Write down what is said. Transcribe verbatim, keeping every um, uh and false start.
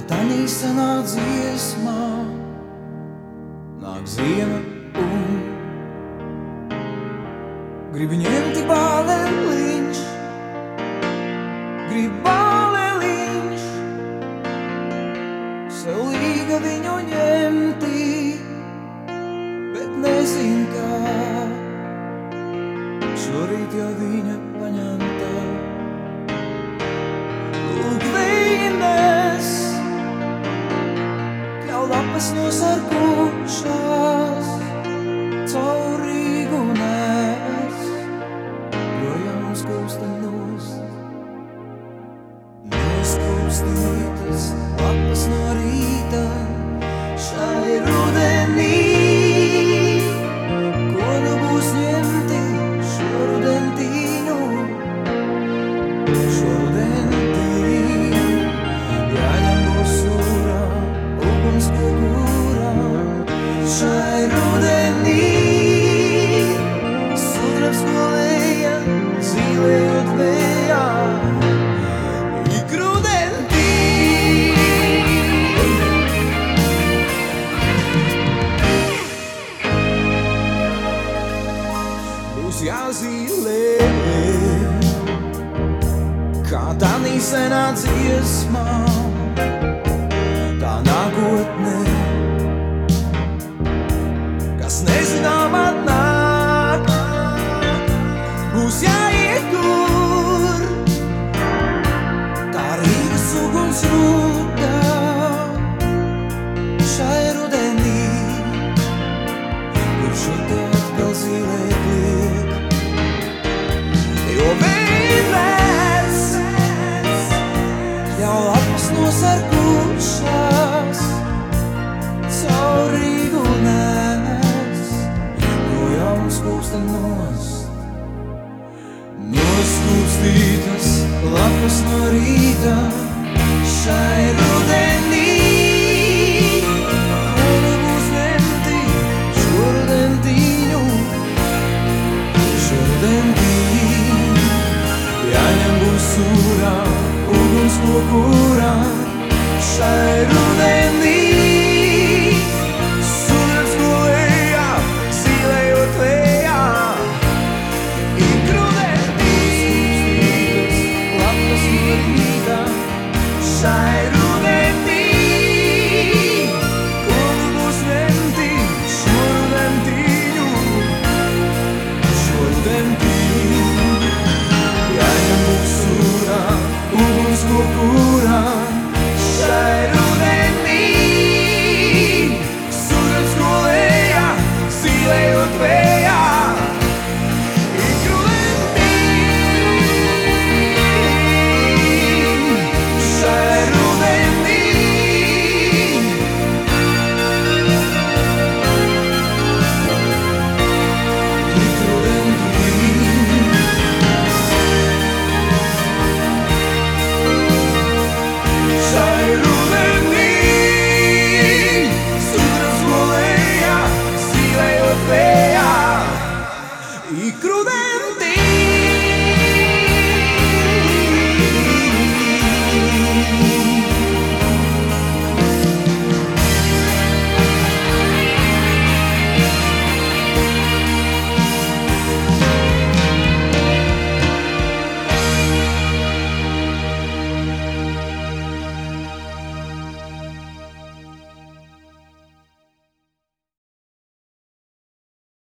tanī senā dziesmā nāk ziema un gribi ņemti bāleliņš, grib bāleliņš, sev līga viņu ņemti, bet nezin kā, šorīt jau viņa paņemta. Lūk, vīnes, kļauj lapas nosarkušās, caur Rīgu nes, projām skūstenos. Noskūstītas lapas no rīta šai rudenī, ko nu būs ņemti šo rudentīņu, šo rudentīņu. Jāņem būs sūrā, uguns kogūrā, šai rudenī. Sudrabs kolēja, zīlējot vējā, ik rudentī. Būs jāzīlē, kā tanī senā dziesmā, tā nākotne, kas nezinām atnāk. Būs jāiet tur, tā Rīgas uguns rūtā, šai rudenī, kur šitā atkal zīlēt liek. Jo vīnes, jau lapas nosarkušās, caur Rīgu nes, projām skūstenos. Noskūstītas lapas no rīta šai